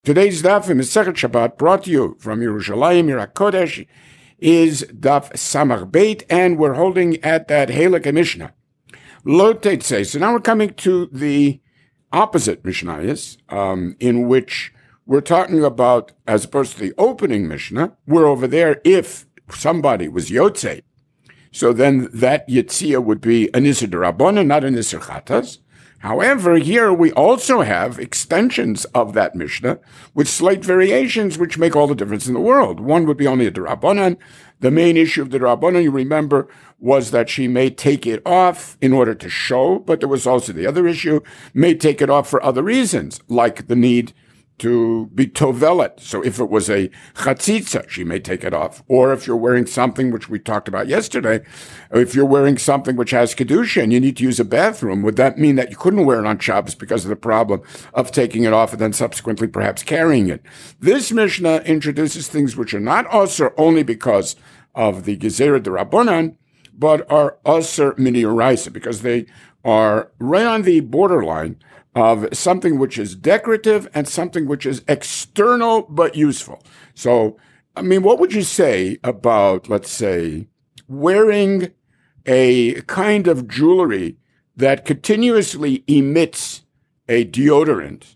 Today's daf in Masechet Shabbat, brought to you from Yerushalayim, Yer HaKodesh, is daf Samach Beit, and we're holding at that Halakha Mishnah. Lo Teitzei. So now we're coming to the opposite Mishnayos, in which we're talking about, as opposed to the opening Mishnah, we're over there if somebody was Yotzei. So then that Yetzia would be an Isser D'Rabbanan, not an Isser Chatas. However, here we also have extensions of that Mishnah with slight variations which make all the difference in the world. One would be only a D'Rabbanan. The main issue of the D'Rabbanan, you remember, was that she may take it off in order to show, but there was also the other issue, may take it off for other reasons, like the need to be tovelet. So if it was a chatzitza, she may take it off. Or if you're wearing something which we talked about yesterday, if you're wearing something which has kedusha and you need to use a bathroom, would that mean that you couldn't wear it on Shabbos because of the problem of taking it off and then subsequently perhaps carrying it? This Mishnah introduces things which are not also only because of the Gezerah D'Rabbanan, but are also mini oraisa, because they are right on the borderline of something which is decorative and something which is external but useful. So, I mean, what would you say about, let's say, wearing a kind of jewelry that continuously emits a deodorant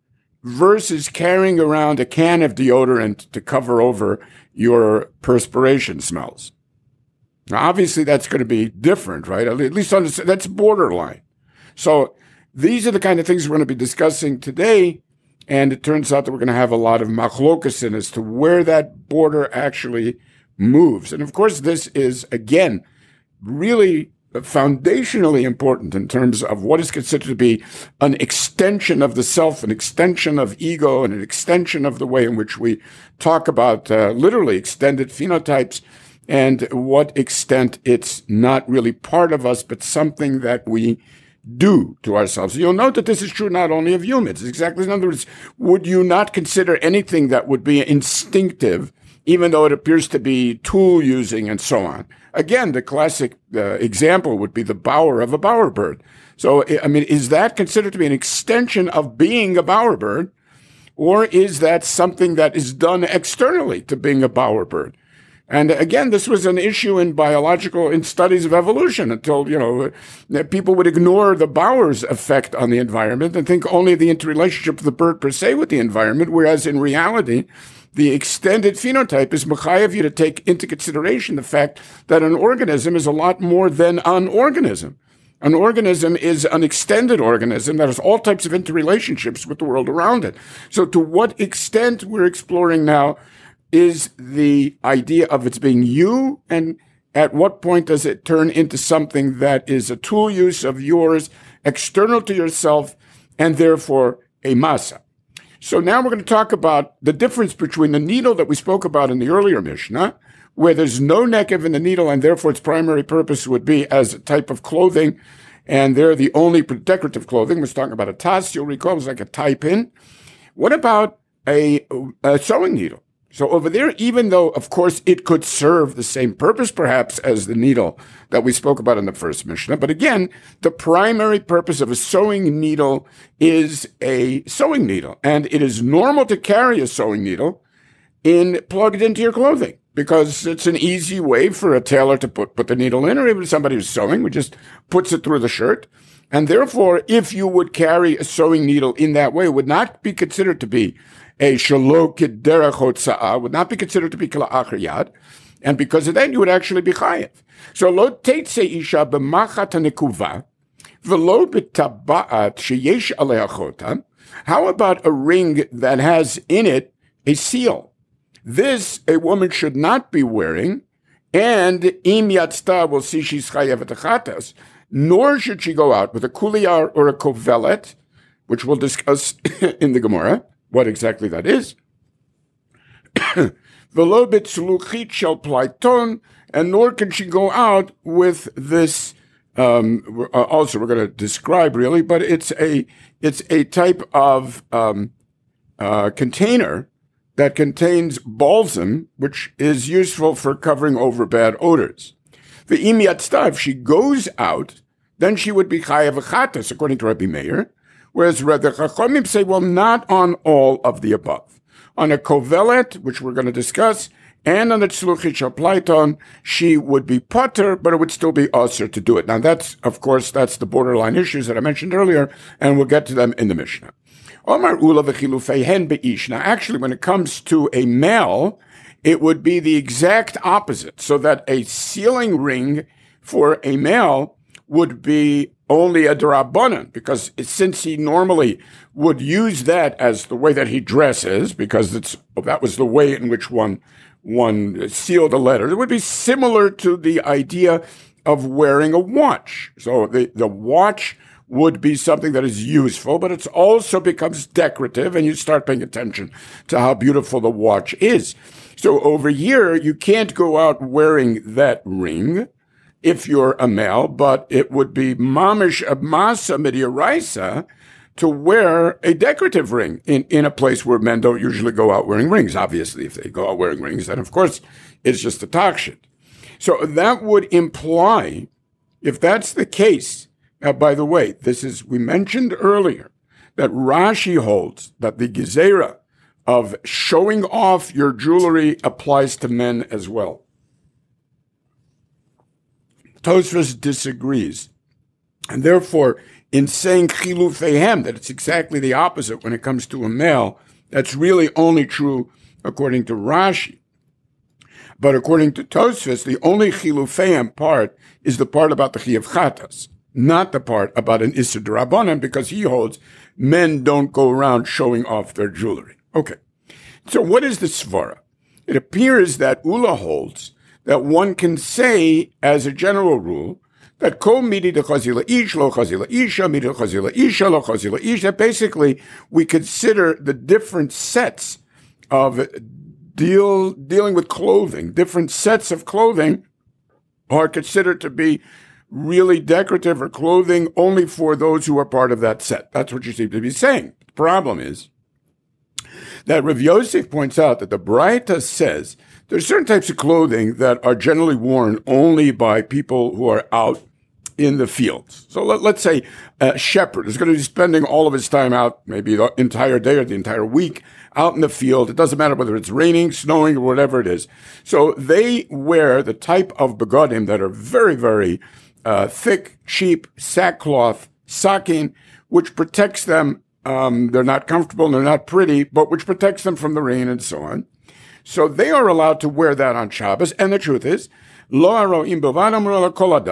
versus carrying around a can of deodorant to cover over your perspiration smells? Now, obviously, that's going to be different, right? At least that's borderline. So, these are the kind of things we're going to be discussing today, and it turns out that we're going to have a lot of machlokas in as to where that border actually moves. And of course, this is, again, really foundationally important in terms of what is considered to be an extension of the self, an extension of ego, and an extension of the way in which we talk about literally extended phenotypes, and what extent it's not really part of us, but something that we do to ourselves. You'll note that this is true not only of humans. It's exactly, in other words, would you not consider anything that would be instinctive, even though it appears to be tool using and so on? Again, the classic example would be the bower of a bowerbird. So, I mean, is that considered to be an extension of being a bowerbird, or is that something that is done externally to being a bowerbird? And again, this was an issue in studies of evolution until, people would ignore the Bauer's effect on the environment and think only of the interrelationship of the bird per se with the environment, whereas in reality, the extended phenotype is mechayev you to take into consideration the fact that an organism is a lot more than an organism. An organism is an extended organism that has all types of interrelationships with the world around it. So to what extent we're exploring now is the idea of its being you, and at what point does it turn into something that is a tool use of yours, external to yourself, and therefore a masa. So now we're going to talk about the difference between the needle that we spoke about in the earlier Mishnah, where there's no nekev in the needle, and therefore its primary purpose would be as a type of clothing, and they're the only decorative clothing. We're talking about a tas, you'll recall, it's like a tie pin. What about a sewing needle? So over there, even though, of course, it could serve the same purpose, perhaps, as the needle that we spoke about in the first Mishnah, but again, the primary purpose of a sewing needle is a sewing needle. And it is normal to carry a sewing needle plugged into your clothing, because it's an easy way for a tailor to put the needle in, or even somebody who's sewing who just puts it through the shirt. And therefore, if you would carry a sewing needle in that way, it would not be considered to be a shelo k'derech hotza'ah, would not be considered to be k'la'achar yad, and because of that, you would actually be chayev. So lo teitzei isha b'machat hanekuva, v'lo b'taba'at sheyesh aleha chota. How about a ring that has in it a seal? This a woman should not be wearing, and im yatzta will see she's chayev at chatas, nor should she go out with a kuliyar or a kovelet, which we'll discuss in the Gemara, what exactly that is. V'lo b'tzluchit shel plaiton, and nor can she go out with this. Also, we're going to describe really, but it's a type of container that contains balsam, which is useful for covering over bad odors. The im yatzta, if she goes out, then she would be chayav chatas, according to Rabbi Meir, Whereas the Chachamim say, well, not on all of the above. On a kovelet, which we're going to discuss, and on the tzluchit shel Plaiton, she would be potter, but it would still be usher to do it. Now that's, of course, that's the borderline issues that I mentioned earlier, and we'll get to them in the Mishnah. Omar ula v'chilufei hen be'ish. Now actually, when it comes to a male, it would be the exact opposite, so that a sealing ring for a male would be only a drabanan, because since he normally would use that as the way that he dresses, because that was the way in which one sealed a letter, it would be similar to the idea of wearing a watch. So the watch would be something that is useful, but it also becomes decorative, and you start paying attention to how beautiful the watch is. So over here, you can't go out wearing that ring if you're a male, but it would be mamish masa midiraisa to wear a decorative ring in a place where men don't usually go out wearing rings. Obviously, if they go out wearing rings, then of course it's just a takshit. So that would imply, if that's the case, now by the way, we mentioned earlier that Rashi holds that the gezerah of showing off your jewelry applies to men as well. Tosfos disagrees. And therefore, in saying chilufeihem, that it's exactly the opposite when it comes to a male, that's really only true according to Rashi. But according to Tosfos, the only chilufeihem part is the part about the chiyuv chatas, not the part about an issur d'rabbanan, because he holds men don't go around showing off their jewelry. Okay. So what is the svara? It appears that Ula holds that one can say, as a general rule, that kol midi de chazila ish lo chazila isha, midi de chazila isha lo chazila ish, that basically we consider the different sets of dealing with clothing, different sets of clothing are considered to be really decorative or clothing only for those who are part of that set. That's what you seem to be saying. The problem is that Rav Yosef points out that the Braita says there's certain types of clothing that are generally worn only by people who are out in the fields. So let's say a shepherd is going to be spending all of his time out, maybe the entire day or the entire week, out in the field. It doesn't matter whether it's raining, snowing, or whatever it is. So they wear the type of begadim that are very, very thick, cheap, sackcloth, sacking, which protects them. They're not comfortable, they're not pretty, but which protects them from the rain and so on. So they are allowed to wear that on Shabbos. And the truth is, the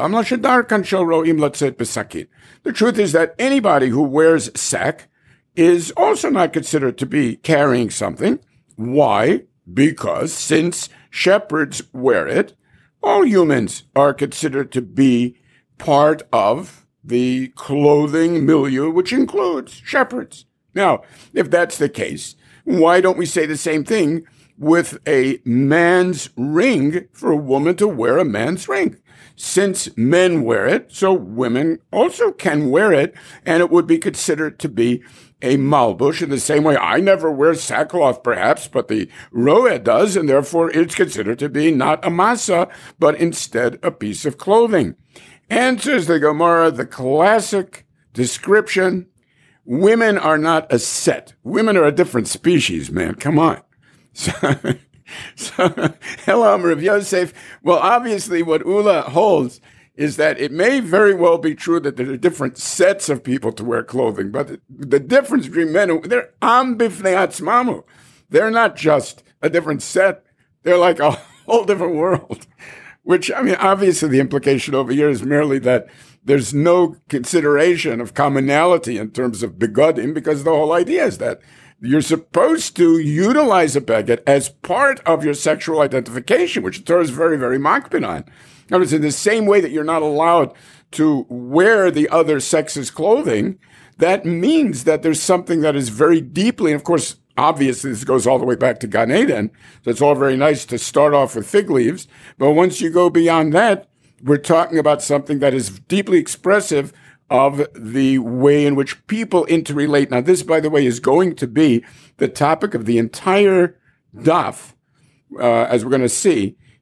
truth is that anybody who wears sack is also not considered to be carrying something. Why? Because since shepherds wear it, all humans are considered to be part of the clothing milieu, which includes shepherds. Now, if that's the case, why don't we say the same thing with a man's ring for a woman to wear a man's ring? Since men wear it, so women also can wear it, and it would be considered to be a malbush in the same way I never wear sackcloth, perhaps, but the roeh does, and therefore it's considered to be not a masa, but instead a piece of clothing. Answers the Gemara, the classic description, women are not a set. Women are a different species, man. Come on. So hello, Rav Yosef. Well, obviously what Ula holds is that it may very well be true that there are different sets of people to wear clothing, but the difference between men, they're am bifnei atzmamu. They're not just a different set. They're like a whole different world. Which, I mean, obviously the implication over here is merely that there's no consideration of commonality in terms of begadim, because the whole idea is that you're supposed to utilize a beged as part of your sexual identification, which the Torah is very, very makpid on. In other words, in the same way that you're not allowed to wear the other sex's clothing, that means that there's something that is very deeply, and of course, obviously, this goes all the way back to Gan Eden, so it's all very nice to start off with fig leaves, but once you go beyond that, we're talking about something that is deeply expressive of the way in which people interrelate. Now, this, by the way, is going to be the topic of the entire daf, as we're going to see,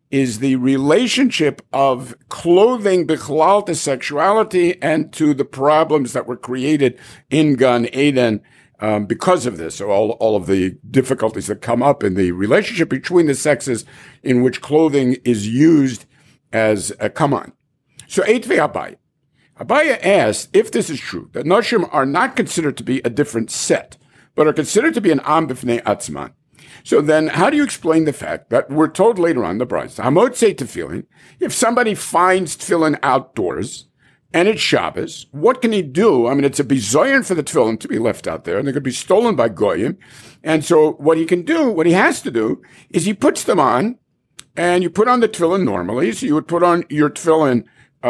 is the relationship of clothing bichlal to sexuality and to the problems that were created in Gan Eden because of this. So all of the difficulties that come up in the relationship between the sexes in which clothing is used as a command. So Eitve Abaye. Abaye asked if this is true, that Noshim are not considered to be a different set, but are considered to be an Am B'fnei Atzman. So then, how do you explain the fact that we're told later on in the Brisa, Hamotzei Tefillin, if somebody finds tefillin outdoors and it's Shabbos, what can he do? I mean, it's a bizoyan for the tefillin to be left out there, and they could be stolen by goyim. And so, what he can do, what he has to do, is he puts them on, and you put on the tefillin normally. So you would put on your tefillin,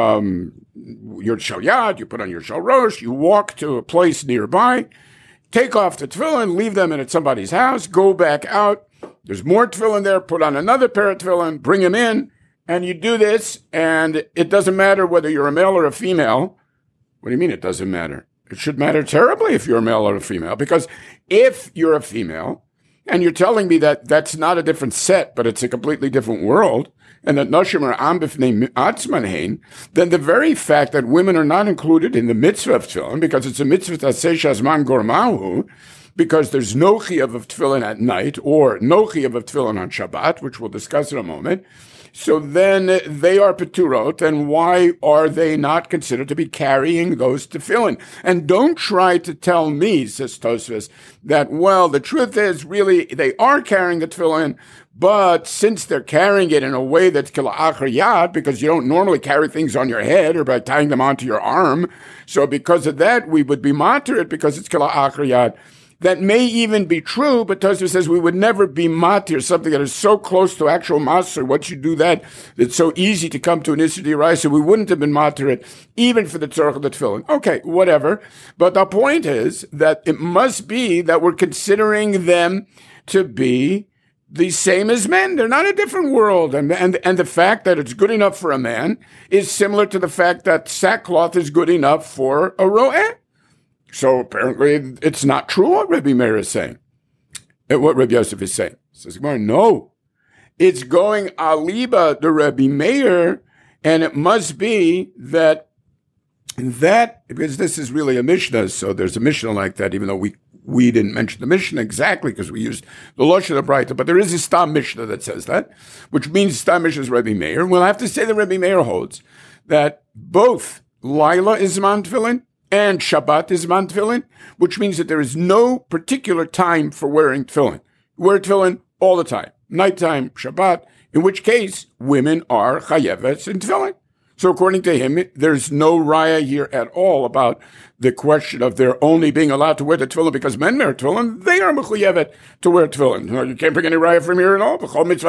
your shalyad, you put on your shalrosh, you walk to a place nearby. Take off the tefillin, leave them in at somebody's house, go back out. There's more tefillin there, put on another pair of tefillin, bring them in, and you do this, and it doesn't matter whether you're a male or a female. What do you mean it doesn't matter? It should matter terribly if you're a male or a female, because if you're a female, and you're telling me that that's not a different set, but it's a completely different world, and that Noshim are Am B'fnei Atzman Hein, then the very fact that women are not included in the mitzvah of tefillin, because it's a mitzvah Taseh Shazman Gormahu, because there's no chiyuv of tefillin at night, or no chiyuv of tefillin on Shabbat, which we'll discuss in a moment, so then they are peturot, and why are they not considered to be carrying those tefillin? And don't try to tell me, says Tosfos, that, well, the truth is really they are carrying the tefillin, but since they're carrying it in a way that's kila'achar yad, because you don't normally carry things on your head or by tying them onto your arm, so because of that, we would be matir it because it's kila'achar yad. That may even be true, but Tosfos says we would never be matir, something that is so close to actual maser. Once you do that, it's so easy to come to an issue so we wouldn't have been matir it, even for the tzorach of the tefillin. Okay, whatever. But the point is that it must be that we're considering them to be the same as men. They're not a different world. And the fact that it's good enough for a man is similar to the fact that sackcloth is good enough for a ro'eh. So apparently it's not true what Rabbi Meir is saying, what Rabbi Yosef is saying. Says, no, it's going aliba the Rabbi Meir, and it must be that, because this is really a Mishnah, so there's a Mishnah like that, even though we didn't mention the Mishnah exactly because we used the Lashon of Braita, but there is a Stam Mishnah that says that, which means Stam Mishnah is Rabbi Meir. We'll have to say that Rabbi Meir holds that both Laila is Zman Tefillin and Shabbat is Zman Tefillin, which means that there is no particular time for wearing tefillin. Wear tefillin all the time, nighttime, Shabbat, in which case women are chayeves in tefillin. So according to him, there's no raya here at all about the question of their only being allowed to wear the tefillin because men wear tefillin. They are mechuyevet to wear tefillin. No, you can't bring any raya from here at all.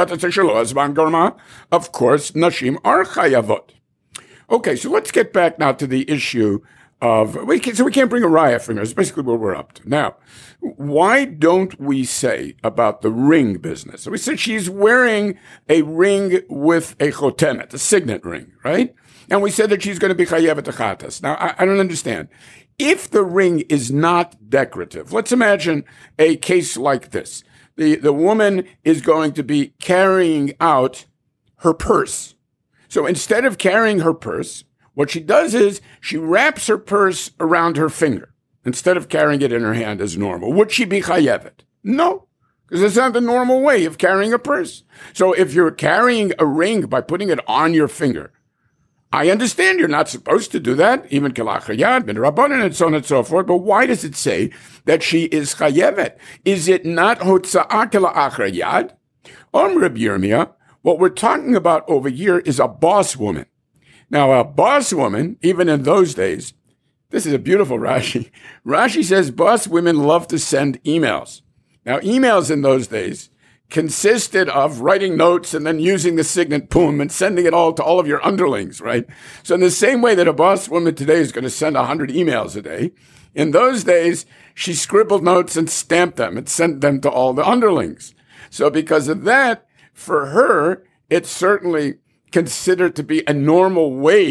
Of course, nashim are chayavot. Okay, so let's get back now to the issue of, we can't bring a raya from here. It's basically what we're up to. Now, why don't we say about the ring business? So we said she's wearing a ring with a chotemet, a signet ring, right? And we said that she's going to be chayevet achatas. Now, I don't understand. If the ring is not decorative, let's imagine a case like this. The woman is going to be carrying out her purse. So instead of carrying her purse, what she does is she wraps her purse around her finger instead of carrying it in her hand as normal. Would she be chayevet? No, because it's not the normal way of carrying a purse. So if you're carrying a ring by putting it on your finger, I understand you're not supposed to do that, even kelachar yad, ben rabbanan, and so on and so forth, but why does it say that she is chayevet? Is it not hotza'ah kelachar yad? Rabbi Yirmiyah, what we're talking about over here is a boss woman. Now, a boss woman, even in those days, this is a beautiful Rashi. Rashi says boss women love to send emails. Now, emails in those days consisted of writing notes and then using the signet pum and sending it all to all of your underlings, right? So in the same way that a boss woman today is going to send 100 emails a day, in those days, she scribbled notes and stamped them and sent them to all the underlings. So because of that, for her, it's certainly considered to be a normal way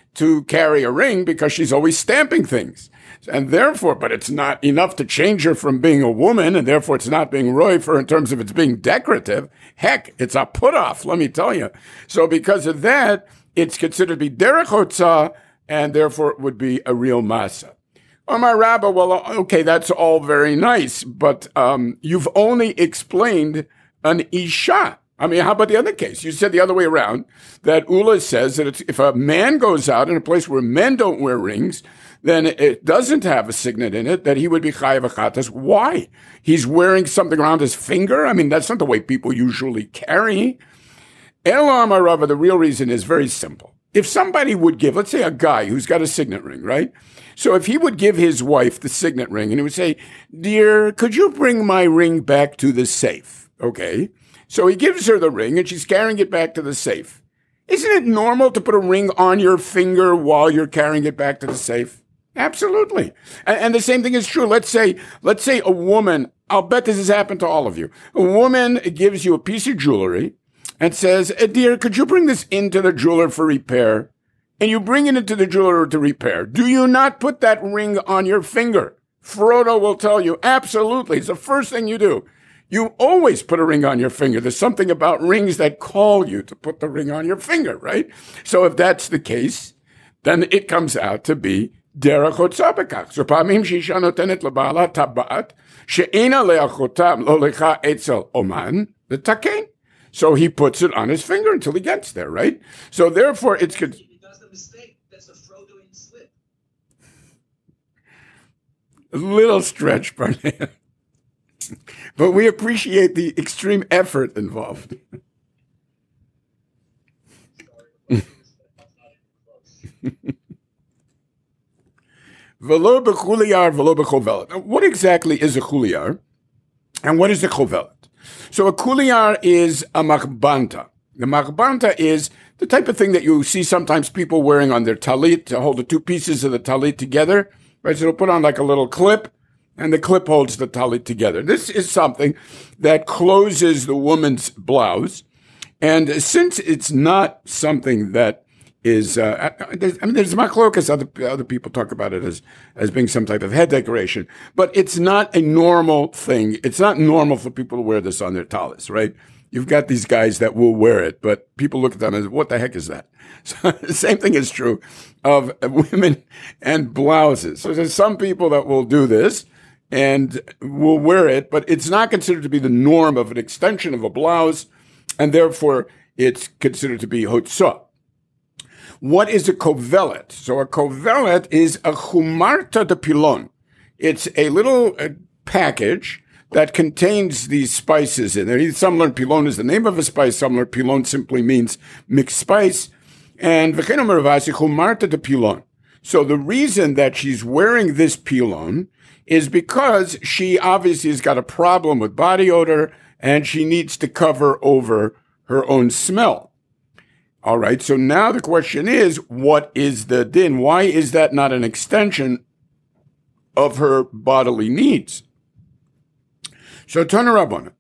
to carry a ring because she's always stamping things. And therefore, but it's not enough to change her from being a woman, and therefore it's not being roy for her in terms of it's being decorative. Heck, it's a put-off, let me tell you. So because of that, it's considered to be derech hotzah, and therefore it would be a real masa. My rabbi, well, okay, that's all very nice, but you've only explained an isha. I mean, how about the other case? You said the other way around, that Ula says that if a man goes out in a place where men don't wear rings, then it doesn't have a signet in it, that he would be chayav achatas. Why? He's wearing something around his finger? I mean, that's not the way people usually carry. Elam Arava, the real reason is very simple. If somebody would give, let's say a guy who's got a signet ring, right? So if he would give his wife the signet ring and he would say, dear, could you bring my ring back to the safe? Okay. So he gives her the ring and she's carrying it back to the safe. Isn't it normal to put a ring on your finger while you're carrying it back to the safe? Absolutely. And the same thing is true. Let's say a woman, I'll bet this has happened to all of you. A woman gives you a piece of jewelry and says, dear, could you bring this into the jeweler for repair? And you bring it into the jeweler to repair. Do you not put that ring on your finger? Frodo will tell you, absolutely. It's the first thing you do. You always put a ring on your finger. There's something about rings that call you to put the ring on your finger, right? So if that's the case, then it comes out to be derech hotzah bekach. So pamim sheisha notenet leba'ala tabat she'ena le'achotam lo lecha etzel oman l'taken. So he puts it on his finger until he gets there, right? So therefore, it's good. He does the mistake. That's a Frodoing slip. A little stretch, Barnea. But we appreciate the extreme effort involved. Velo b'chuliyar, velo b'chovelet. Now, what exactly is a chuliyar? And what is a chovelet? So a chuliyar is a machbanta. The machbanta is the type of thing that you see sometimes people wearing on their talit to hold the two pieces of the talit together. Right? So they'll put on like a little clip, and the clip holds the talit together. This is something that closes the woman's blouse. And since it's not something that is, there's machlokas, other people talk about it as being some type of head decoration, but it's not a normal thing. It's not normal for people to wear this on their talis, right? You've got these guys that will wear it, but people look at them as, what the heck is that? So the same thing is true of women and blouses. So there's some people that will do this and will wear it, but it's not considered to be the norm of an extension of a blouse, and therefore it's considered to be hotzah. What is a kovelet? So a kovelet is a chumarta de pilon. It's a little package that contains these spices in there. Some learn pilon is the name of a spice. Some learn pilon simply means mixed spice. And v'chein omer Ravasi chumarta de pilon. So the reason that she's wearing this pilon is because she obviously has got a problem with body odor and she needs to cover over her own smell. All right, so now the question is, what is the din? Why is that not an extension of her bodily needs? So Tana Rabbana,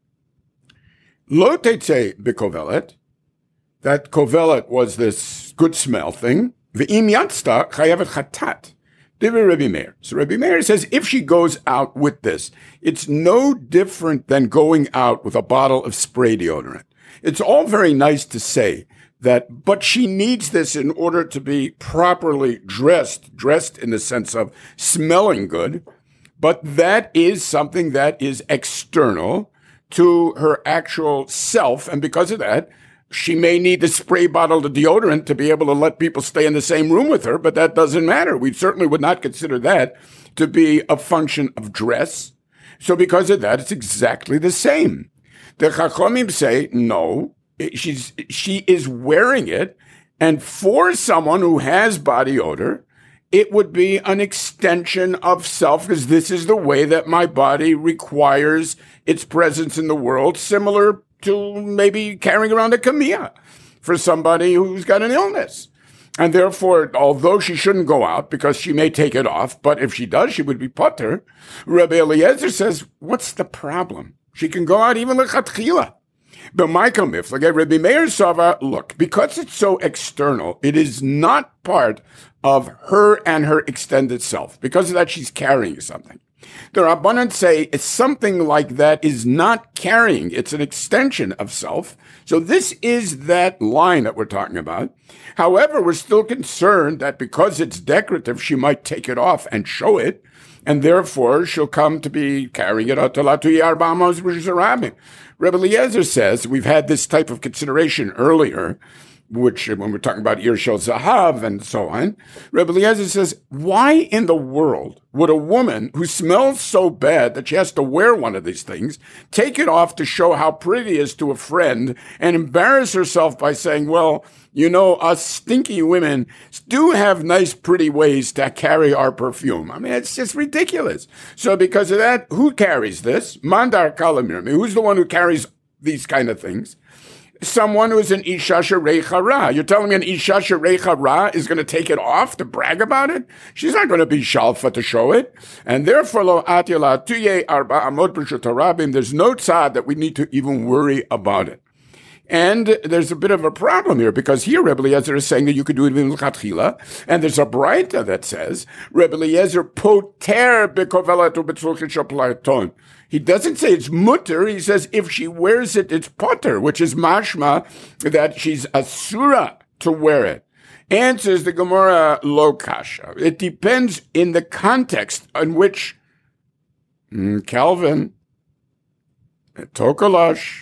lo tetzeh b'kovelet, that kovelet was this good smell thing, v'im yatzta chayavet chatat, divrei Rabbi Meir. So Rabbi Meir says if she goes out with this, it's no different than going out with a bottle of spray deodorant. It's all very nice to say that, but she needs this in order to be properly dressed in the sense of smelling good. But that is something that is external to her actual self. And because of that, she may need the spray bottle of deodorant to be able to let people stay in the same room with her, but that doesn't matter. We certainly would not consider that to be a function of dress. So because of that, it's exactly the same. The Chachamim say, no, she is wearing it, and for someone who has body odor, it would be an extension of self, because this is the way that my body requires its presence in the world, similar to maybe carrying around a kamiyah for somebody who's got an illness. And therefore, although she shouldn't go out because she may take it off, but if she does, she would be pater. Rabbi Eliezer says, what's the problem? She can go out even lechatchila. But Michael Miflag, Rabbi Meir Sava, look, because it's so external, it is not part of her and her extended self. Because of that, she's carrying something. The Rabbanan say it's something like that is not carrying. It's an extension of self. So this is that line that we're talking about. However, we're still concerned that because it's decorative, she might take it off and show it. And therefore, she'll come to be carrying it out to Latuyi Arba Amos B'Shizarabim. Rebbe Eliezer says, we've had this type of consideration earlier, which when we're talking about Ir Shel Zahav and so on, Rebbe Eliezer says, why in the world would a woman who smells so bad that she has to wear one of these things take it off to show how pretty it is to a friend and embarrass herself by saying, well, you know, us stinky women do have nice, pretty ways to carry our perfume. I mean, it's just ridiculous. So because of that, who carries this? Mandar Kalamirmi. Who's the one who carries these kind of things? Someone who's an Isha Shereicha Ra. You're telling me an Isha Shereicha Ra is going to take it off to brag about it? She's not going to be shalfa to show it. And therefore, lo atila tuye arba amot b'shutarabim, there's no tzad that we need to even worry about it. And there's a bit of a problem here, because here Rebbe Eliezer is saying that you could do it in l'chatchila, and there's a braita that says, Rebbe Eliezer poter bekovelat u'betzulchin shaplayton. He doesn't say it's mutter, he says if she wears it, it's poter, which is mashma, that she's asura to wear it. And says the Gemara lo kasha. It depends in the context in which, Calvin, Tokalash,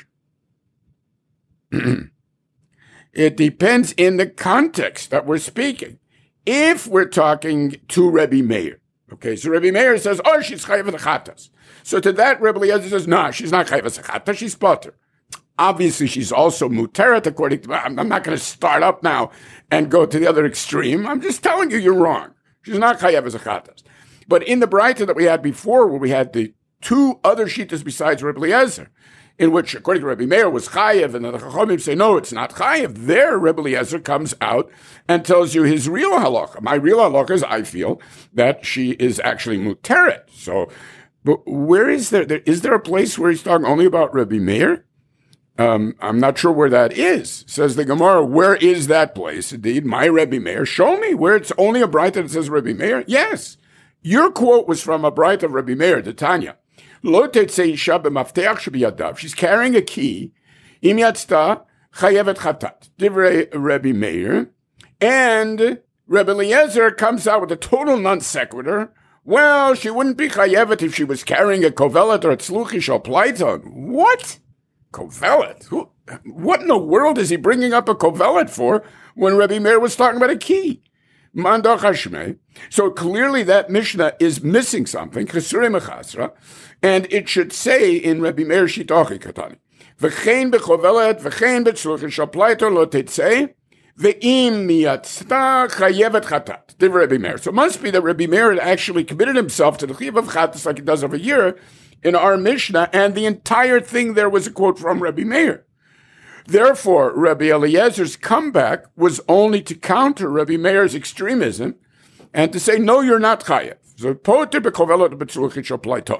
it depends in the context that we're speaking. If we're talking to Rebbe Meir, okay, so Rebbe Meir says, oh, she's chayav chatas. So to that, Rebbe Eliezer says, no, she's not chayav chatas, she's potter. Obviously, she's also muteret, according to, I'm not going to start up now and go to the other extreme. I'm just telling you, you're wrong. She's not chayav chatas. But in the Braita that we had before, where we had the two other shitas besides Rebbe Eliezer, in which, according to Rebbe Meir, was chayev, and the Chachamim say, no, it's not chayev. There, Rebbe Eliezer comes out and tells you his real halacha. My real halacha is, I feel, that she is actually muteret. So, but where is there? Is there a place where he's talking only about Rebbe Meir? I'm not sure where that is. Says the Gemara, where is that place? Indeed, my Rebbe Meir. Show me where it's only a braita that says Rebbe Meir. Yes. Your quote was from a braita of Rebbe Meir, the Tanya. She's carrying a key. Im yatzta chayevet chatat. Divrei Rebbe Meir. And Rebbe Eliezer comes out with a total non sequitur. Well, she wouldn't be chayevet if she was carrying a kovelet or a tzluchish or pleiton. What? Kovelet? What in the world is he bringing up a kovelet for when Rebbe Meir was talking about a key? Mandach Hashmei. So clearly that Mishnah is missing something. Chesurei mechasra. And it should say in Rebbe Meir Shitochi Katani, V'chein bechovelet, v'chein betzluchin shapleiter lo tetzei, v'im miyatzta chayevet chatat. The Rebbe Meir. So it must be that Rebbe Meir had actually committed himself to the chayev of chatas like he does over here in our Mishnah, and the entire thing there was a quote from Rebbe Meir. Therefore, Rebbe Eliezer's comeback was only to counter Rebbe Meir's extremism and to say, no, you're not chayev. So poter bechovelet betzluchin shapleiter.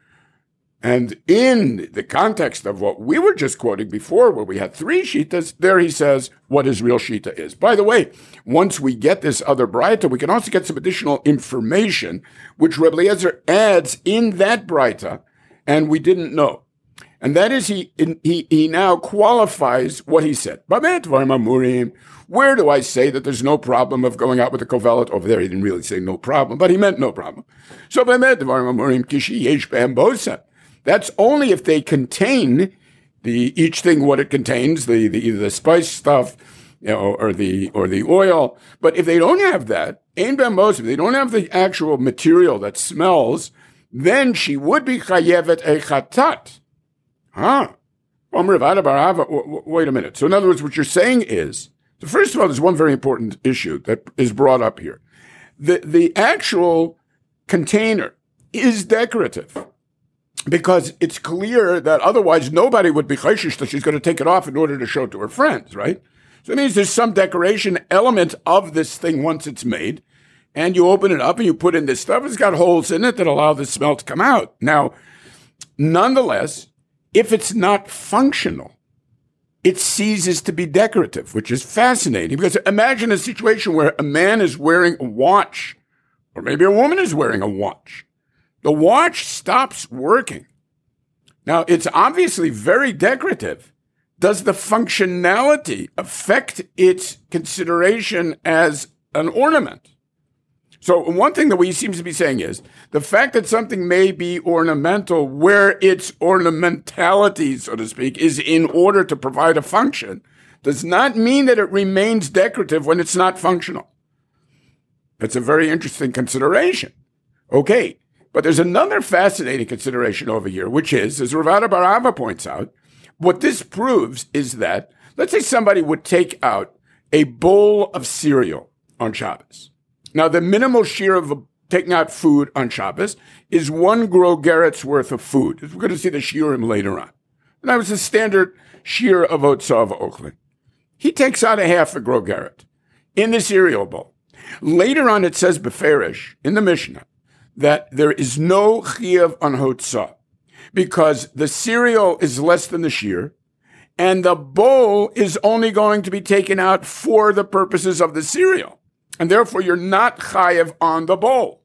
And in the context of what we were just quoting before, where we had three shitas, there he says what his real shita is. By the way, once we get this other braita, we can also get some additional information, which Rebbe Eliezer adds in that braita, and we didn't know. And that is he now qualifies what he said. Where do I say that there's no problem of going out with a kovelet? Over there, he didn't really say no problem, but he meant no problem. So that's only if they contain each thing what it contains, either the spice stuff, or the oil. But if they don't have that, ein ben mosif, they don't have the actual material that smells, then she would be chayevet a chatat. Wait a minute. So in other words, what you're saying is, so first of all, there's one very important issue that is brought up here. The actual container is decorative, because it's clear that otherwise nobody would be chayshish that she's going to take it off in order to show it to her friends, right? So it means there's some decoration element of this thing once it's made, and you open it up and you put in this stuff. It's got holes in it that allow the smell to come out. Now, nonetheless, if it's not functional, it ceases to be decorative, which is fascinating because imagine a situation where a man is wearing a watch, or maybe a woman is wearing a watch. The watch stops working. Now, it's obviously very decorative. Does the functionality affect its consideration as an ornament? So one thing that we seem to be saying is the fact that something may be ornamental where its ornamentality, so to speak, is in order to provide a function does not mean that it remains decorative when it's not functional. That's a very interesting consideration. Okay, but there's another fascinating consideration over here, which is, as Rav Ada bar Ahava points out, what this proves is that, let's say somebody would take out a bowl of cereal on Shabbos. Now, the minimal shear of taking out food on Shabbos is 1 grogeret's worth of food. We're going to see the shiurim later on. And that was the standard shear of Otsav Ochlin. He takes out a half a grogeret in the cereal bowl. Later on, it says beferish in the Mishnah that there is no chiyuv on Hotzah because the cereal is less than the shear and the bowl is only going to be taken out for the purposes of the cereal. And therefore, you're not chayev on the bowl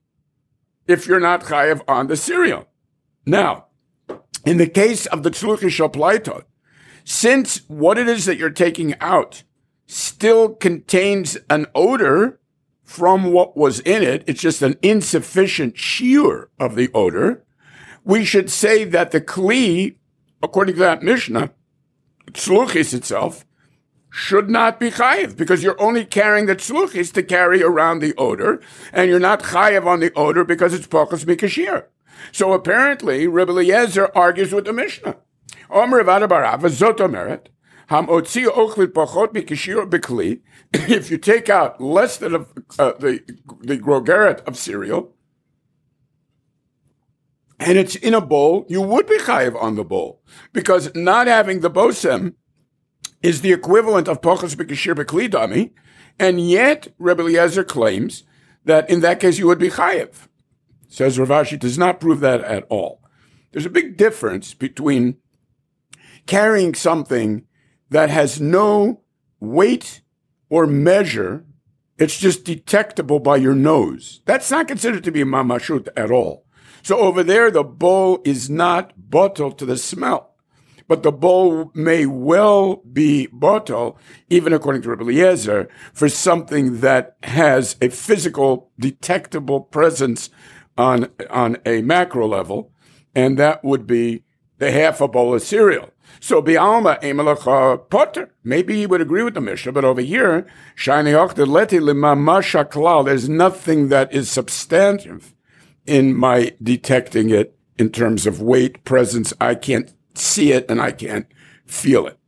if you're not chayev on the cereal. Now, in the case of the tzluchi shel plaitot, since what it is that you're taking out still contains an odor from what was in it, it's just an insufficient shiur of the odor, we should say that the kli, according to that Mishnah, tzluchis itself, should not be chayiv because you're only carrying the tzluchis to carry around the odor, and you're not chayiv on the odor because it's pachas mikashir. So apparently, Rebbe Eliezer argues with the Mishnah. Omer Rav Ada bar Ahava zot omeret, ham otzi ochlit pachot mikashir bekli. If you take out less than the grogeret of cereal, and it's in a bowl, you would be chayiv on the bowl because not having the bosem is the equivalent of Pachas B'Kashir B'Kli Dami, and yet Rebbe Eliezer claims that in that case you would be chayev. Says Rav Ashi does not prove that at all. There's a big difference between carrying something that has no weight or measure, it's just detectable by your nose. That's not considered to be mamashut at all. So over there, the bowl is not bottled to the smell. But the bowl may well be bottle, even according to Rebbe Eliezer, for something that has a physical, detectable presence on a macro level, and that would be the half a bowl of cereal. So bi'alma emelacha potter. Maybe he would agree with the Mishnah, but over here, shani ochted leti limamasha klal. There's nothing that is substantive in my detecting it in terms of weight, presence. I can't see it and I can't feel it.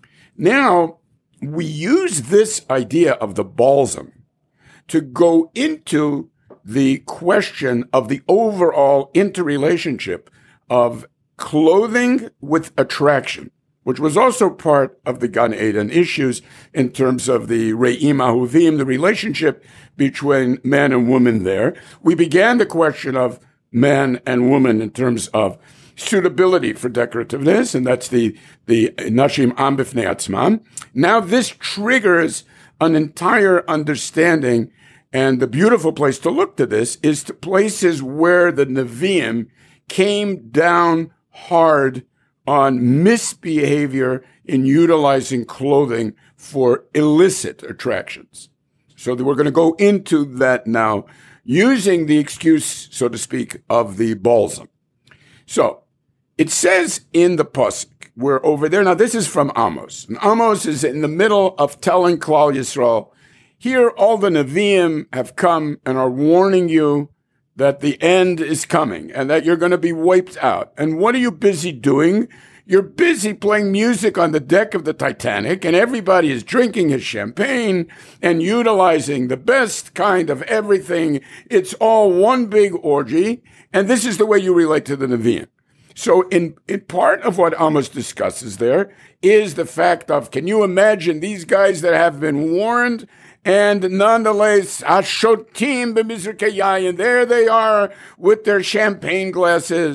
Now, we use this idea of the balsam to go into the question of the overall interrelationship of clothing with attraction, which was also part of the Gan Eden issues in terms of the Re'im Ahuvim, the relationship between man and woman there. We began the question of man and woman in terms of suitability for decorativeness, and that's the Nashim Am B'fnei Atzmam. Now this triggers an entire understanding, and the beautiful place to look to this is to places where the Nevi'im came down hard on misbehavior in utilizing clothing for illicit attractions. So we're going to go into that now, using the excuse, so to speak, of the balsam. So, it says in the pasuk, we're over there. Now, this is from Amos. And Amos is in the middle of telling Klal Yisrael, here all the Nevi'im have come and are warning you that the end is coming and that you're going to be wiped out. And what are you busy doing? You're busy playing music on the deck of the Titanic, and everybody is drinking his champagne and utilizing the best kind of everything. It's all one big orgy, and this is the way you relate to the Nevi'im. So in part of what Amos discusses there is the fact of, can you imagine these guys that have been warned and nonetheless, Ashotim b'mizrikei yayin, there they are with their champagne glasses.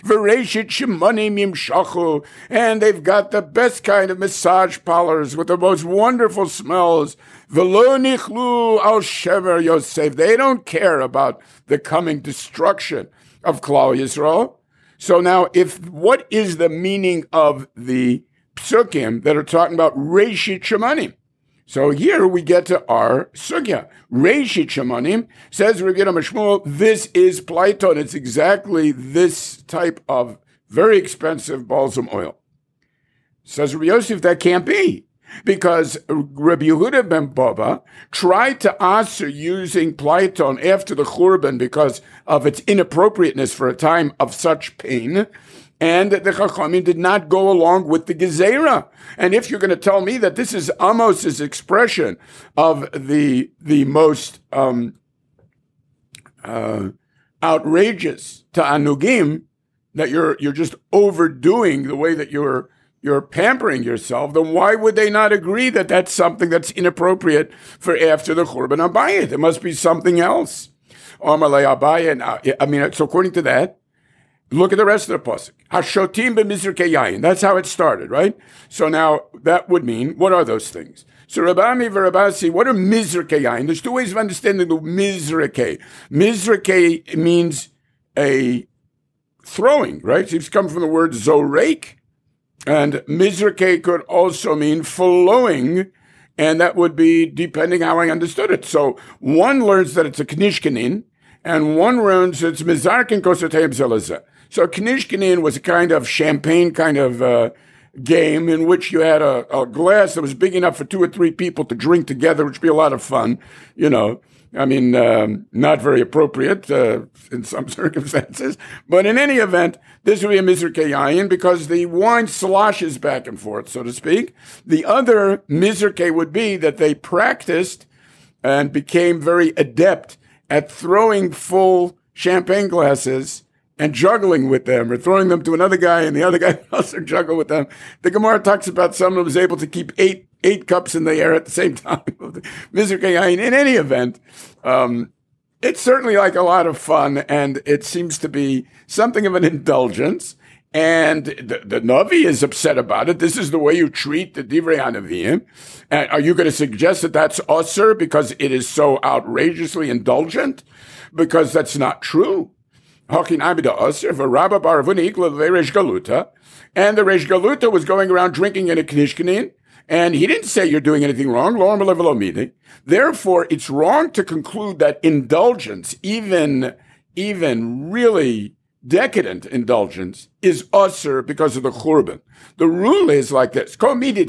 V'reishit shemanim yimshachu, and they've got the best kind of massage parlors with the most wonderful smells. V'lo nichlu al shever Yosef. They don't care about the coming destruction of Klal Yisrael. So now, what is the meaning of the psukim that are talking about Reishit Shemanim? So here we get to our sugya. Reishit Shemanim, says Rabbi Yehuda Mishmuel, this is Plaiton. It's exactly this type of very expensive balsam oil. Says Rabbi Yosef, that can't be. Because Rabbi Yehuda ben Baba tried to answer using Plaiton after the Churban because of its inappropriateness for a time of such pain. And the Chachamim did not go along with the Gezerah. And if you're going to tell me that this is Amos's expression of the most outrageous ta'anugim, that you're just overdoing the way that you're pampering yourself, then why would they not agree that that's something that's inappropriate for after the Churban Abayit? There must be something else. So according to that, look at the rest of the pasuk. Hashotim b'mizrikei yayin. That's how it started, right? So now that would mean, what are those things? So Rabami v'Rabasi, what are mizrikei yayin? There's two ways of understanding the mizrikei. Mizrikei means a throwing, right? It's come from the word zorek, and mizrikei could also mean flowing, and that would be depending how I understood it. So one learns that it's a knishkenin, and one learns it's mizarkin kosotayim zelazeh. So knishkenin was a kind of champagne kind of game in which you had a glass that was big enough for 2 or 3 people to drink together, which would be a lot of fun, not very appropriate in some circumstances. But in any event, this would be a mizrikei yayin because the wine sloshes back and forth, so to speak. The other mizrikei would be that they practiced and became very adept at throwing full champagne glasses and juggling with them, or throwing them to another guy, and the other guy also juggle with them. The Gemara talks about someone who was able to keep eight cups in the air at the same time. Mizrikei yayin. In any event, it's certainly like a lot of fun, and it seems to be something of an indulgence. And the Navi is upset about it. This is the way you treat the Divrei HaNaviim. And are you going to suggest that that's usher because it is so outrageously indulgent? Because that's not true. And the Reish Galuta was going around drinking in a knishkenin, and he didn't say you're doing anything wrong. Therefore, it's wrong to conclude that indulgence, even really decadent indulgence, is usher because of the Churban. The rule is like this.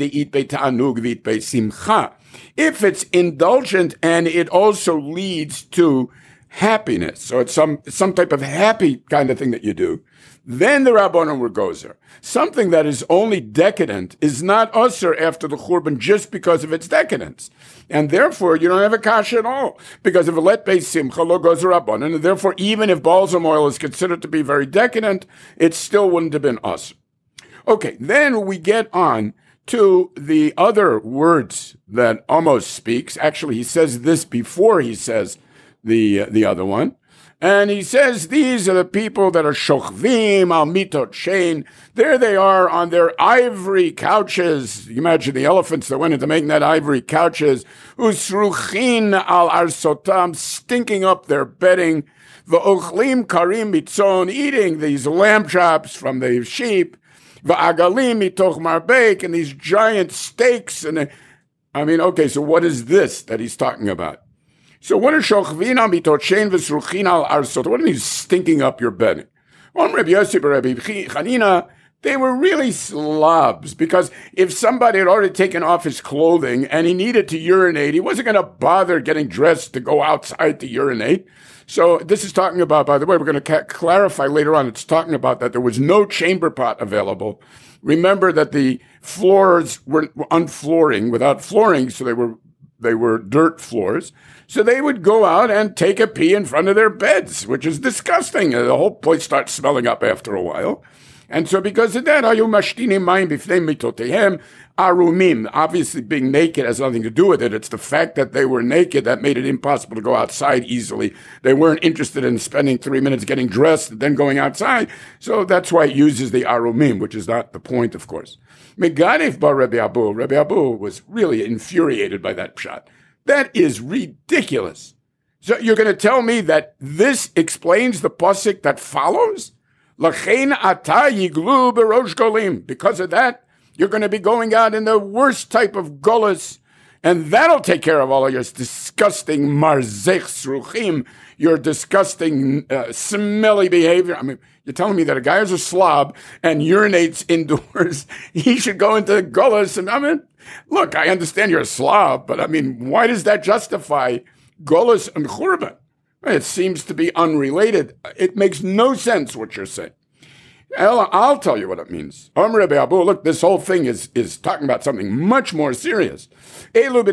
If it's indulgent and it also leads to happiness, so it's some type of happy kind of thing that you do, then the Rabbanon were gozer. Something that is only decadent is not usher after the Churban just because of its decadence. And therefore, you don't have a kasha at all. Because if a let beis simcha lo gozer Rabbanon, and therefore even if balsam oil is considered to be very decadent, it still wouldn't have been usher. Okay, then we get on to the other words that Amos speaks. Actually, he says this before he says the other one. And he says, these are the people that are shochvim al mitot shein. There they are on their ivory couches. You imagine the elephants that went into making that ivory couches. Usruchin al arsotam, stinking up their bedding. V'ochlim karim mitzon, eating these lamb chops from the sheep. V'agalim mitoch marbek, and these giant steaks. And okay, so what is this that he's talking about? So what are shochvina mitotchein v'sruchin al arsot? What are these stinking up your bedding? On Rabbi Yossi Rabbi Chanina, they were really slobs, because if somebody had already taken off his clothing and he needed to urinate, he wasn't going to bother getting dressed to go outside to urinate. So this is talking about, by the way, we're going to clarify later on, it's talking about that there was no chamber pot available. Remember that the floors were unflooring, without flooring, so they were dirt floors. So they would go out and take a pee in front of their beds, which is disgusting. The whole place starts smelling up after a while. And so because of that, ayu mashtinim mayim bifnei mitotehem arumim. Obviously being naked has nothing to do with it. It's the fact that they were naked that made it impossible to go outside easily. They weren't interested in spending 3 minutes getting dressed and then going outside. So that's why it uses the arumim, which is not the point, of course. Megadif bar Rabbi Abu. Rabbi Abu was really infuriated by that pshat. That is ridiculous. So you're going to tell me that this explains the pasuk that follows? Lachein ata yiglu berosh golim. Because of that, you're going to be going out in the worst type of golus, and that'll take care of all of your disgusting marzech sruchim, your disgusting, smelly behavior. I mean, you're telling me that a guy who's a slob and urinates indoors, he should go into golus. And I mean, look, I understand you're a slob, but I mean, why does that justify golus and churban? It seems to be unrelated. It makes no sense what you're saying. I'll tell you what it means. Look, this whole thing is talking about something much more serious. These are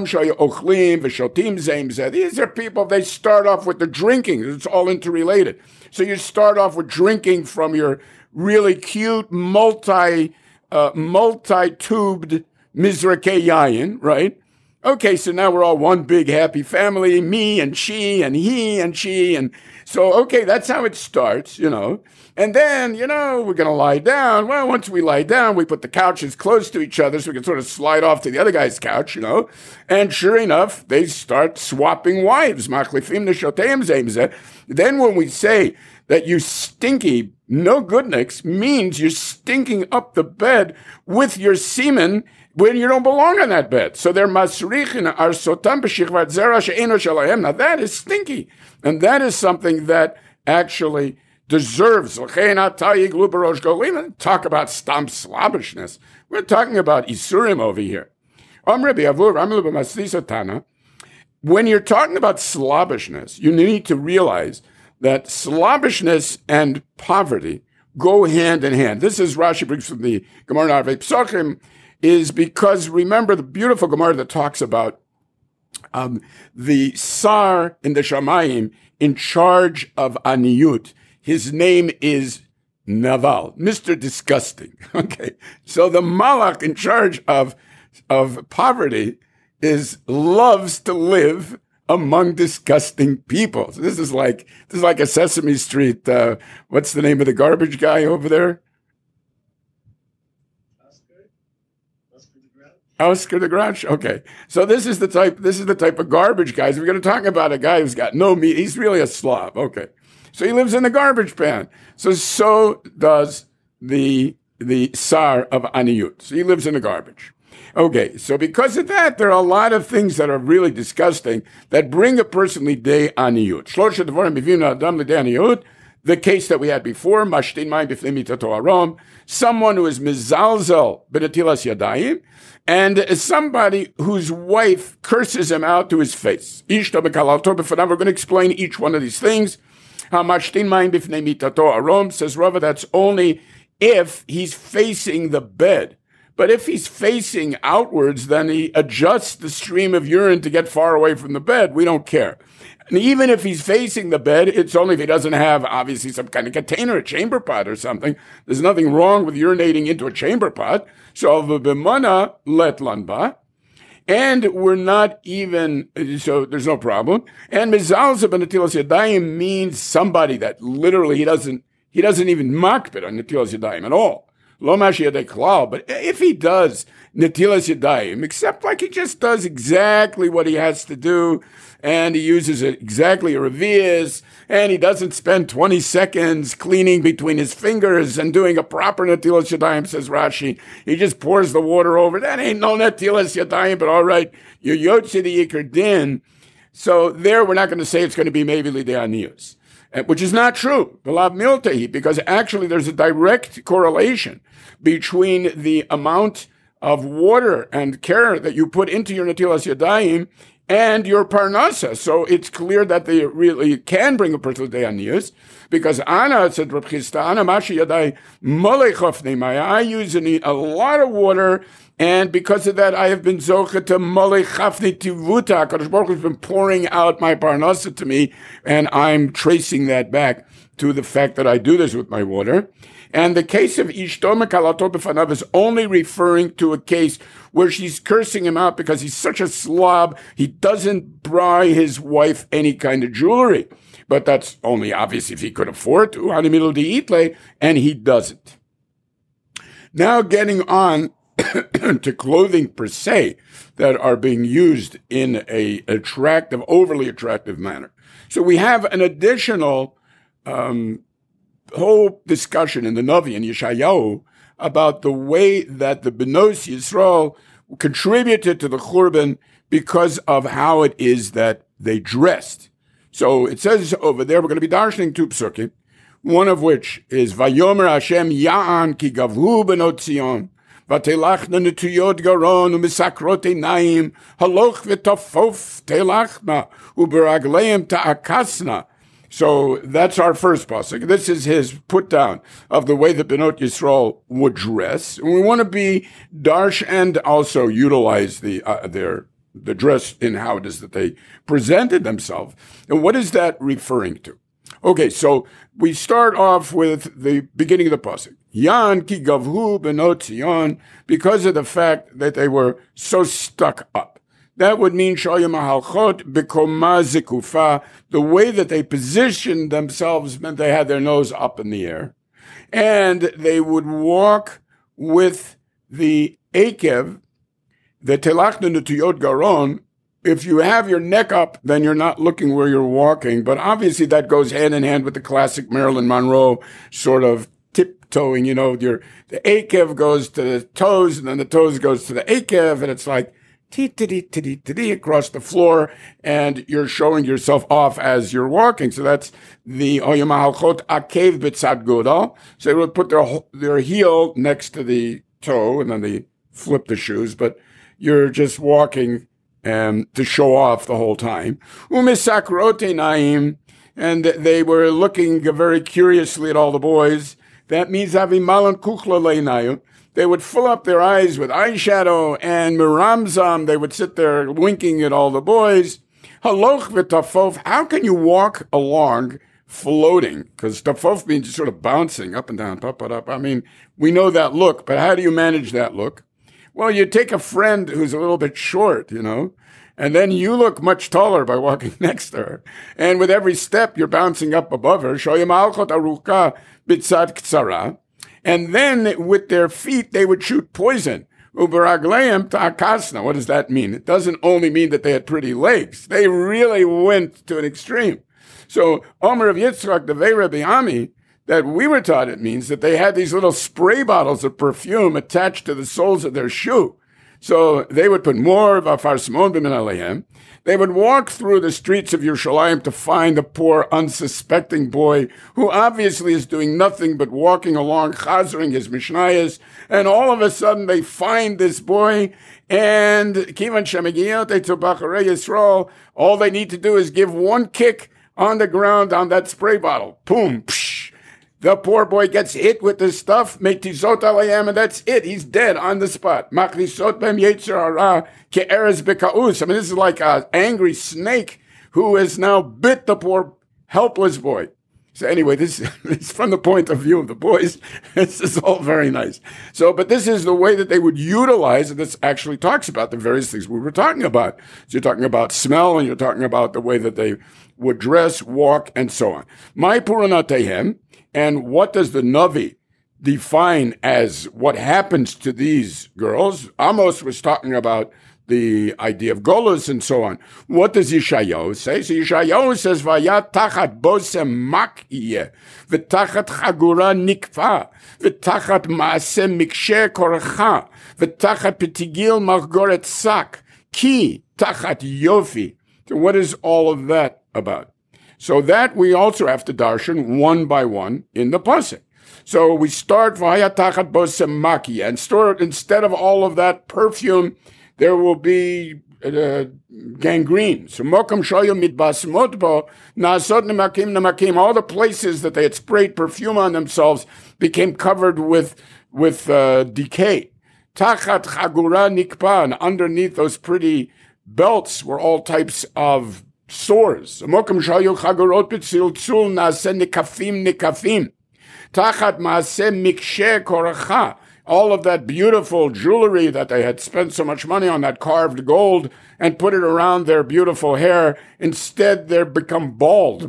people, they start off with the drinking. It's all interrelated. So you start off with drinking from your really cute, multi-tubed Mizrakei Yayin, right? Okay, so now we're all one big happy family, me and she and he and she. And so, okay, that's how it starts, And then, we're going to lie down. Well, once we lie down, we put the couches close to each other so we can sort of slide off to the other guy's couch, And sure enough, they start swapping wives. Then when we say that you stinky no goodniks means you're stinking up the bed with your semen when you don't belong on that bed. So they're masrichin arsotam b'shikvat zera she'eno shalayim. Now that is stinky. And that is something that actually deserves. Talk about stam slobbishness. We're talking about isurim over here. When you're talking about slobbishness, you need to realize that slobbishness and poverty go hand in hand. This is Rashi brings from the Gemara Arvei Psachim, is because remember the beautiful Gemara that talks about the Sar in the Shamayim in charge of Aniyut. His name is Naval, Mr. Disgusting. Okay, so the Malach in charge of poverty loves to live among disgusting people. So this is like a Sesame Street. What's the name of the garbage guy over there? Oscar the Grouch. Okay, so this is the type of garbage guys. We're going to talk about a guy who's got no meat. He's really a slob. Okay, so he lives in the garbage pan. So does the Sar of Aniyut. So he lives in the garbage. Okay, so because of that, there are a lot of things that are really disgusting that bring a person lidei Aniyut. Shlosha devarim bivinu adam lidei Aniyut. The case that we had before, mashtin mayim bifnei mitato arom, someone who is mizalzel b'netilas yadayim, and somebody whose wife curses him out to his face. Ishto b'kalalto b'fanav. We're going to explain each one of these things. Mashtin mayim bifnei mitato arom, says Rava, that's only if he's facing the bed. But if he's facing outwards, then he adjusts the stream of urine to get far away from the bed. We don't care. And even if he's facing the bed, it's only if he doesn't have, obviously, some kind of container, a chamber pot or something. There's nothing wrong with urinating into a chamber pot. So, v'b'mana let lanba. And we're not even, so there's no problem. And mizalza b'netilas yadayim means somebody that literally he doesn't even makbid on netilas yadayim at all. Lo mashi yadei klal, but if he does netilas yadayim, except like he just does exactly what he has to do, and he uses exactly a revius, and he doesn't spend 20 seconds cleaning between his fingers and doing a proper netilas yadayim, says Rashi. He just pours the water over. That ain't no netilas yadayim, but all right, you're yotze the yikar din. So there, we're not going to say it's going to be maybe lidei aniyus, which is not true, because actually there's a direct correlation between the amount of water and care that you put into your netilas yadayim and your parnasa. So it's clear that they really can bring a person to aniyus, because Ana said, Reb Chisda, Ana mashi yadai molechofnei maya. I use a lot of water, and because of that, I have been zocha to molechafni tivuta. Kadosh Baruch Hu has been pouring out my parnasa to me, and I'm tracing that back to the fact that I do this with my water. And the case of Ishto Mekalato B'fanav is only referring to a case where she's cursing him out because he's such a slob. He doesn't buy his wife any kind of jewelry. But that's only obvious if he could afford to, and he doesn't. Now getting on to clothing per se that are being used in a attractive, overly attractive manner. So we have an additional whole discussion in the Navi and Yeshayahu about the way that the Benos Yisrael contributed to the Churban because of how it is that they dressed. So it says over there, we're going to be darshaning two psukim, one of which is Vayomer Hashem Ya'an ki gavhu benot Zion v'telachna netuyot garon u'misakrot einayim haloch v'tofof telachna u'beragleim ta'akasna. So that's our first pasuk. This is his put down of the way that Benot Yisrael would dress. And we want to be darsh and also utilize the dress in how it is that they presented themselves. And what is that referring to? Okay, so we start off with the beginning of the pasuk. Yan ki gavhu benot Zion, because of the fact that they were so stuck up. That would mean shoyim halchot b'koma zikufa. The way that they positioned themselves meant they had their nose up in the air, and they would walk with the akev, the telachna netuyot garon. If you have your neck up, then you're not looking where you're walking. But obviously that goes hand in hand with the classic Marilyn Monroe sort of tiptoeing. You know, the akev goes to the toes, and then the toes goes to the akev, and it's like tee across the floor, and you're showing yourself off as you're walking. So that's the oyem halchot akev b'tzad godal. So they would put their heel next to the toe, and then they flip the shoes. But you're just walking to show off the whole time. Umisakrot einayim, and they were looking very curiously at all the boys. That means avimalan kuchla leinayim. They would fill up their eyes with eyeshadow, and miramzam, they would sit there winking at all the boys. Haloch v'tafof, how can you walk along floating? Because tafof means sort of bouncing up and down, up and up. I mean, we know that look, but how do you manage that look? Well, you take a friend who's a little bit short, you know, and then you look much taller by walking next to her. And with every step, you're bouncing up above her. Shoyim halchot aruka b'tzad ktsara. And then with their feet, they would shoot poison. Uberagleim ta'akasna. What does that mean? It doesn't only mean that they had pretty legs. They really went to an extreme. So Omer of Yitzchak, the Rabbi Ami, that we were taught, it means that they had these little spray bottles of perfume attached to the soles of their shoe. So they would put more v'afar simon b'min aleihem. They would walk through the streets of Yerushalayim to find the poor, unsuspecting boy who obviously is doing nothing but walking along, chazering his mishnayos, and all of a sudden they find this boy, and kivan shemegiyot to bacharei Yisrael, all they need to do is give one kick on the ground on that spray bottle. Boom, psh. The poor boy gets hit with this stuff, metizot alayam, and that's it. He's dead on the spot. Machlisot bem yetzer hara ke'erez bekaus. I mean, this is like an angry snake who has now bit the poor helpless boy. So anyway, this is from the point of view of the boys. This is all very nice. So, but this is the way that they would utilize, and this actually talks about the various things we were talking about. So you're talking about smell, and you're talking about the way that they would dress, walk, and so on. My puranatehem. And what does the Navi define as what happens to these girls? Amos was talking about the idea of golus and so on. What does Yeshayahu say? So Yeshayahu says, "Vayat tachat bosem makiyeh, v'tachat chagura nikfa, v'tachat maaseh mikshe korcha, v'tachat petigil margoret sak, ki tachat yofi." So what is all of that about? So that we also have to darshan one by one in the pasuk. So we start v'hayatachat bosem maki, and instead of all of that perfume, there will be gangrene. So mokam shoyim mitbasimot bo naasot nemakim. All the places that they had sprayed perfume on themselves became covered with decay. Tachat chagura nikpa, and underneath those pretty belts were all types of sores. Nikafim. Tachat maaseh mikshe koracha. All of that beautiful jewelry that they had spent so much money on, that carved gold, and put it around their beautiful hair. Instead, they become bald.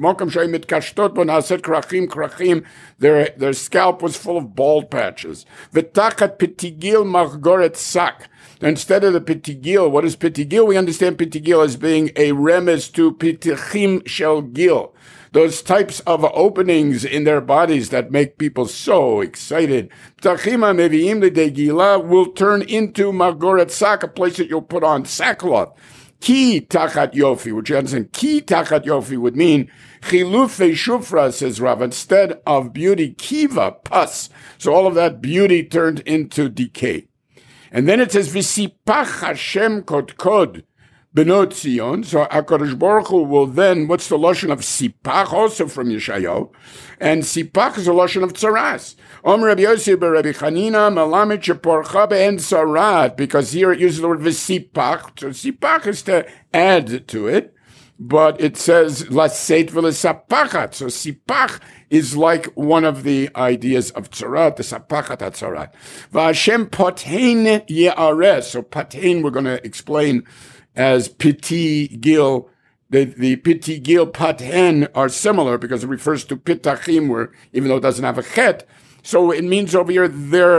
Their scalp was full of bald patches. V'tachat pitigil margoret sak. Instead of the pitigil, what is pitigil? We understand pitigil as being a remez to pitichim shel gil. Those types of openings in their bodies that make people so excited. Ptachima mevi'im l'degila will turn into margoret sak, a place that you'll put on sackcloth. Ki tachat yofi, which you understand, ki tachat yofi would mean chilufe shufra, says Rav, instead of beauty, kiva, pus. So all of that beauty turned into decay. And then it says, V'sipach Hashem kod benot Zion. So HaKadosh Baruch Hu will then, what's the lashon of sipach, also from Yeshayahu? And sipach is a lashon of tzaras. Rabbi Yossi Rabbi Chanina Melamed sheporcha be'en tzarat, because here it uses the word v'sipach. So sipach is to add to it, but it says laseit v'lesapachat. So sipach is like one of the ideas of tzarat, the sapachat tzarat. V'Hashem patein ye'areh. So patein we're going to explain as piti gil. The piti gil paten are similar because it refers to pitachim, where even though it doesn't have a chet. So it means over here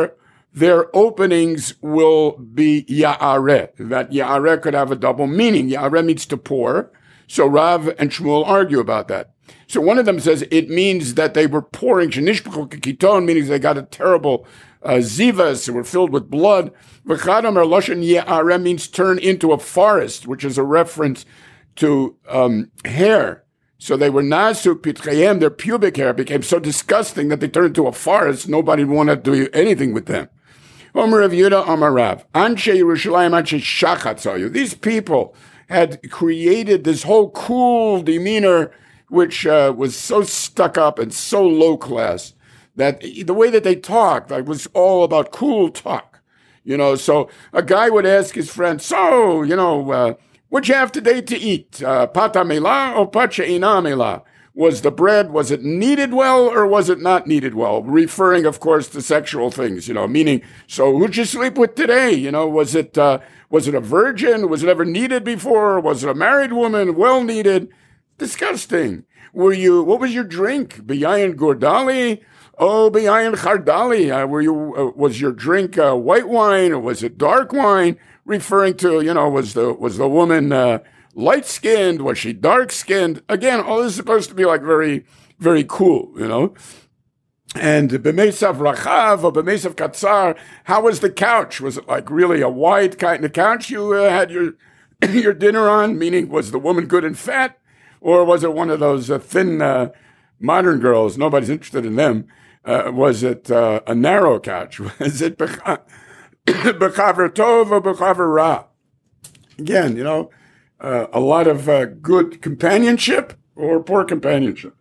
their openings will be ya'areh. That ya'areh could have a double meaning. Ya'areh means to pour. So Rav and Shmuel argue about that. So one of them says it means that they were pouring shenishpachu kiton, meaning they got a terrible zivas, were filled with blood. V'chadam or lashon ya'areh means turn into a forest, which is a reference to hair. So they were nasu pitchayim, their pubic hair became so disgusting that they turned into a forest. Nobody wanted to do anything with them. Omer Rav Yehuda, Omer Rav, Anshe Yerushalayim, Anshe Shachatzayu. These people had created this whole cool demeanor, which was so stuck up and so low class that the way that they talked, was all about cool talk. So a guy would ask his friend, what'd you have today to eat? Pata mela or pacha ina mela? Was the bread, was it kneaded well or was it not kneaded well? Referring, of course, to sexual things, meaning, so who'd you sleep with today? Was it a virgin? Was it ever kneaded before? Was it a married woman? Well kneaded? Disgusting. What was your drink? Biyayin Gordali? Oh, Biyayin Chardali. Was your drink white wine or was it dark wine? Referring to, was the woman light-skinned? Was she dark-skinned? Again, all this is supposed to be like very, very cool, And b'meisav rachav or b'meisav katzar, how was the couch? Was it like really a wide kind of couch you had your your dinner on? Meaning, was the woman good and fat? Or was it one of those thin modern girls? Nobody's interested in them. Was it a narrow couch? Was it b'chaver tov or b'chaver ra? Again, a lot of good companionship or poor companionship.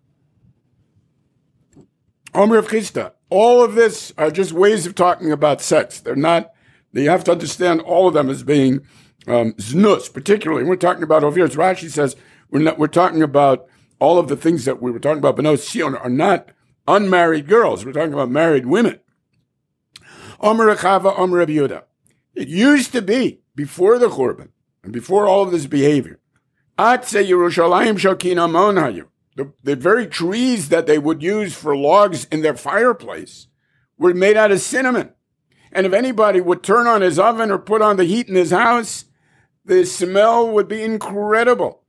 Omer of Chisda. All of this are just ways of talking about sex. They're not, you have to understand all of them as being znus, particularly. We're talking about over here, as Rashi says, we're talking about all of the things that we were talking about, Benot Zion, are not unmarried girls. We're talking about married women. Omer Chava, Omer Rabbi Yehuda. It used to be, before the Churban, and before all of this behavior, Atze Yerushalayim Shokin Amon Hayu. The very trees that they would use for logs in their fireplace were made out of cinnamon. And if anybody would turn on his oven or put on the heat in his house, the smell would be incredible.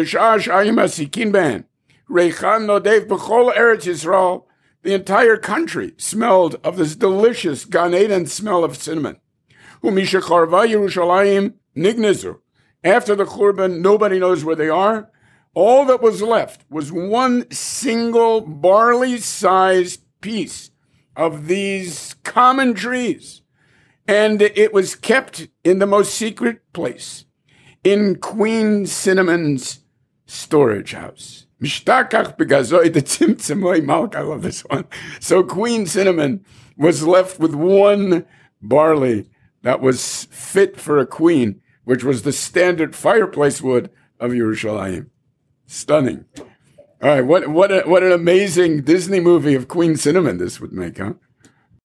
The entire country smelled of this delicious Gan Eden smell of cinnamon. After the Churban, nobody knows where they are. All that was left was one single barley-sized piece of these common trees. And it was kept in the most secret place, in Queen Cinnamon's storage house. I love this one. So Queen Cinnamon was left with one barley that was fit for a queen, which was the standard fireplace wood of Yerushalayim. Stunning. All right, what an amazing Disney movie of Queen Cinnamon this would make, huh?